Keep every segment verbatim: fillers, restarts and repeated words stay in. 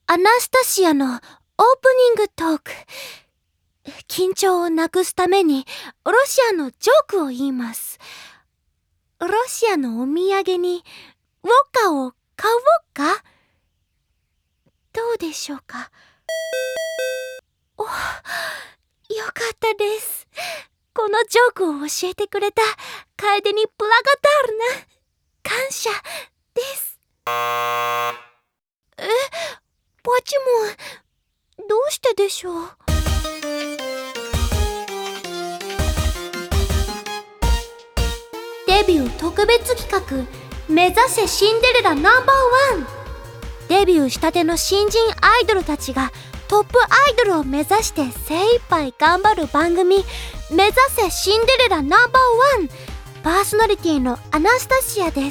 アナスタシアのオープニングトーク。緊張をなくすためにロシアのジョークを言います。ロシアのお土産にウォッカを買おうか？どうでしょうか？お、よかったです。このジョークを教えてくれた楓にプラガタールナ感謝です。え、ポチモン、どうしてでしょう？デビュー特別企画、目指せシンデレラナンバーワン。デビューしたての新人アイドルたちがトップアイドルを目指して精一杯頑張る番組、目指せシンデレラナンバーワン。パーソナリティのアナスタシアです。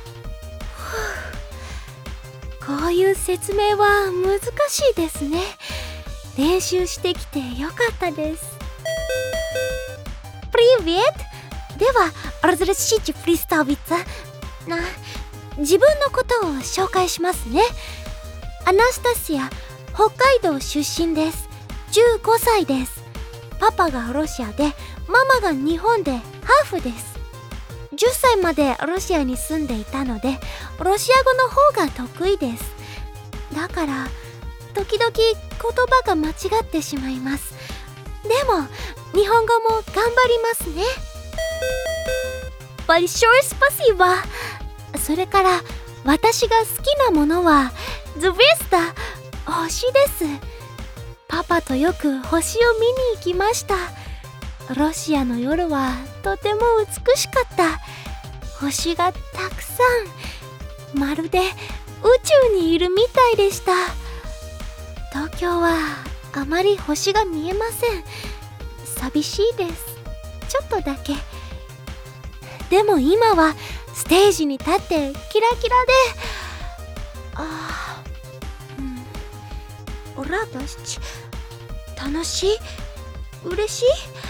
こういう説明は難しいですね。練習してきてよかったです。プリヴィエット。では、разрешите представиться。な、自分のことを紹介しますね。アナスタシア、北海道出身です。じゅうごさいです。パパがロシアで、ママが日本でハーフです。じゅっさいまでロシアに住んでいたので、ロシア語の方が得意です。だから、時々言葉が間違ってしまいます。でも、日本語も頑張りますね。Большое спасибо。それから、私が好きなものは、Звезда、星です。パパとよく星を見に行きました。ロシアの夜はとても美しかった。星がたくさん、まるで宇宙にいるみたいでした。東京はあまり星が見えません。寂しいです。ちょっとだけ。でも今はステージに立ってキラキラで、あー、うん、オラだし、楽しい？嬉しい？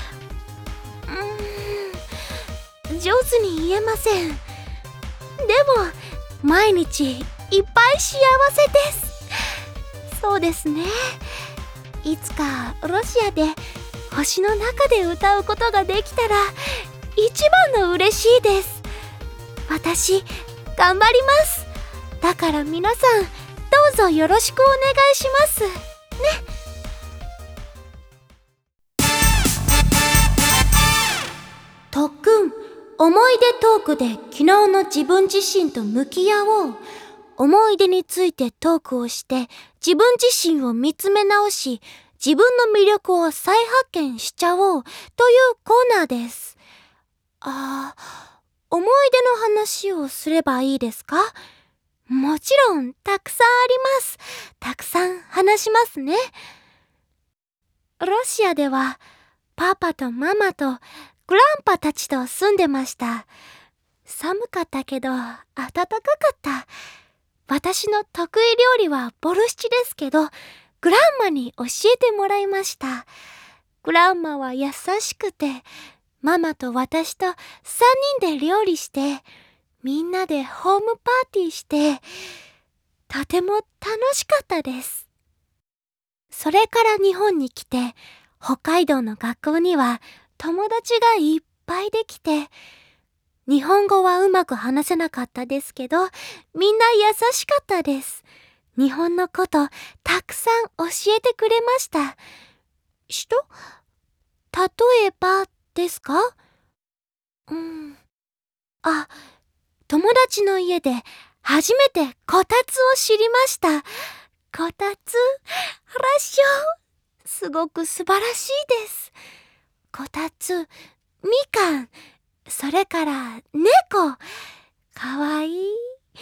うーん、上手に言えません。でも毎日いっぱい幸せです。そうですね。いつかロシアで星の中で歌うことができたら一番の嬉しいです。私頑張ります。だから皆さんどうぞよろしくお願いしますね。特訓、思い出トークで昨日の自分自身と向き合おう。思い出についてトークをして自分自身を見つめ直し、自分の魅力を再発見しちゃおうというコーナーです。あー、思い出の話をすればいいですか？もちろんたくさんあります。たくさん話しますね。ロシアではパパとママとグランパたちと住んでました。寒かったけど暖かかった。私の得意料理はボルシチですけど、グランマに教えてもらいました。グランマは優しくて、ママと私とさんにんで料理して、みんなでホームパーティーして、とても楽しかったです。それから日本に来て、北海道の学校には友達がいっぱいできて、日本語はうまく話せなかったですけど、みんな優しかったです。日本のことたくさん教えてくれました。人？例えばですか？うん。あ、友達の家で初めてこたつを知りました。こたつ、ハラショー。すごく素晴らしいです。こたつ、みかん、それから猫。かわいい。にゃん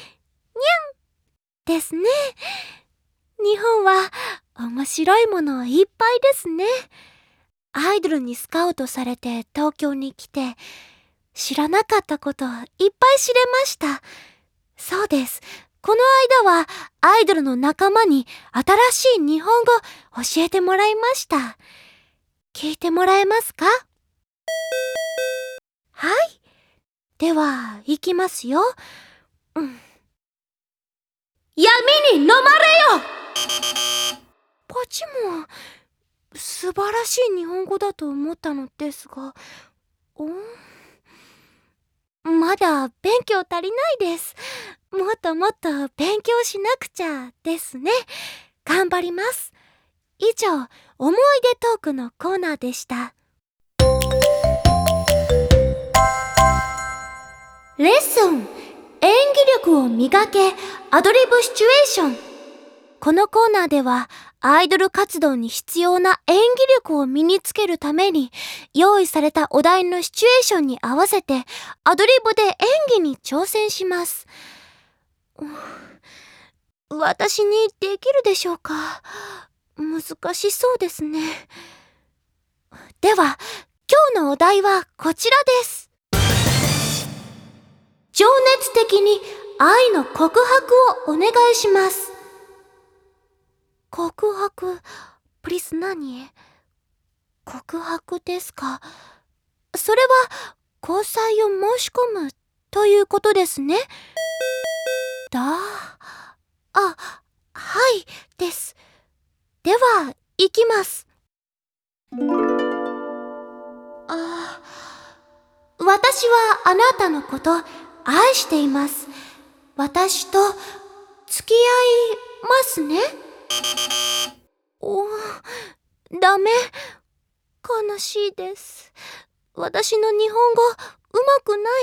ですね。日本は面白いものいっぱいですね。アイドルにスカウトされて東京に来て、知らなかったこといっぱい知れました。そうです。この間はアイドルの仲間に新しい日本語教えてもらいました。聞いてもらえますか？はい。では、行きますよ。うん。闇に飲まれよ！ ちも素晴らしい日本語だと思ったのですが、おまだ勉強足りないです。もっともっと勉強しなくちゃですね。頑張ります。以上、思い出トークのコーナーでした。レッスン、演技力を磨け、アドリブシチュエーション。このコーナーでは、アイドル活動に必要な演技力を身につけるために、用意されたお題のシチュエーションに合わせて、アドリブで演技に挑戦します。私にできるでしょうか？難しそうですね。では、今日のお題はこちらです。情熱的に愛の告白をお願いします。告白、プリス何？告白ですか。それは交際を申し込むということですね。だ、あ、はいです。では、行きます。あ、私はあなたのこと愛しています。私と付き合いますね。お、ダメ。悲しいです。私の日本語うまくない？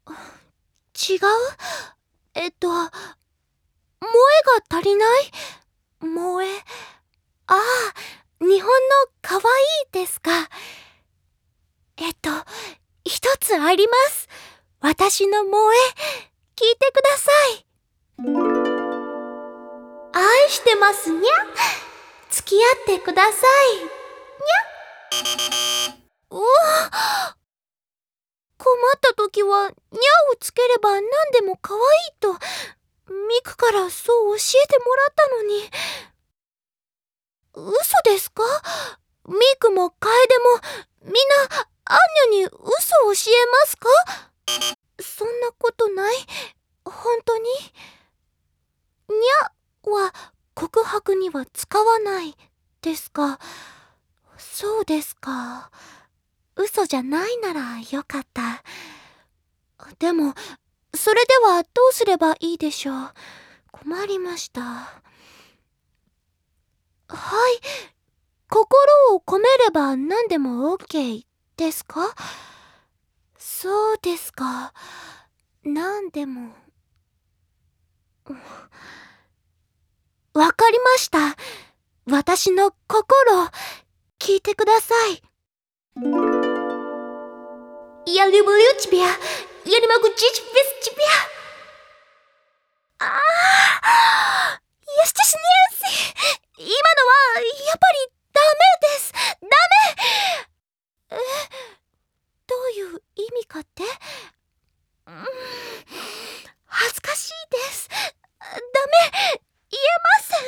違う？えっと、萌えが足りない？萌え。ああ、日本のかわいいですか。えっと、一つあります。私の萌え、聞いてください。愛してますにゃ。付き合ってください。にゃ。うわ、困った時はにゃをつければ何でも可愛いとミクからそう教えてもらったのに。嘘ですか？ミクもカエデもみんなアンニョに嘘を教えますか？そんなことない。本当に。にゃは告白には使わないですか。そうですか。嘘じゃないならよかった。でも、それではどうすればいいでしょう。困りました。はい。心を込めれば何でも OK ですか？そうですか。何でも。わかりました。私の心、聞いてください。Я люблю тебя. Я не могу жить без тебя. ああ、Я стесняюсь. 今のはやっぱりダメです。ダメ。え、どういう意味かって？うーん、恥ずかしいです。ダメ、言えません。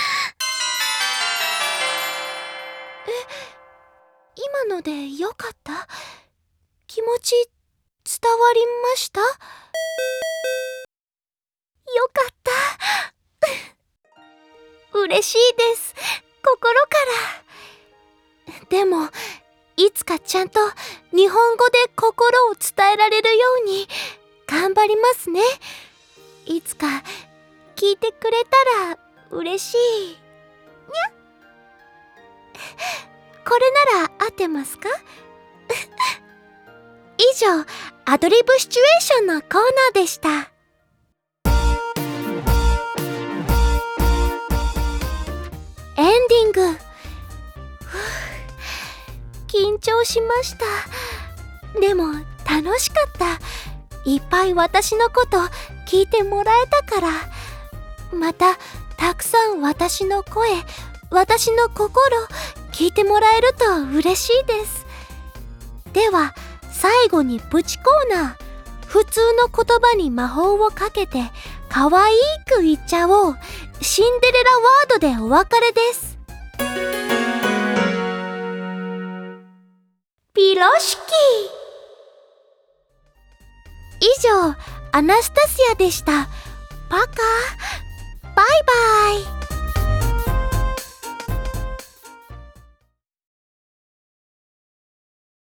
え、今のでよかった？気持ち伝わりました？よかった。嬉しいです。心から。でも、いつかちゃんと日本語で心を伝えられるように頑張りますね。いつか聞いてくれたら嬉しい。にゃ。これなら合ってますか？以上、アドリブシチュエーションのコーナーでした。エンディング。緊張しました。でも楽しかった。いっぱい私のこと聞いてもらえたから。またたくさん私の声、私の心聞いてもらえると嬉しいです。では最後にプチコーナー。普通の言葉に魔法をかけて可愛く言っちゃおう。シンデレラワードでお別れです。ピロシキ。以上、アナスタシアでした。パカ。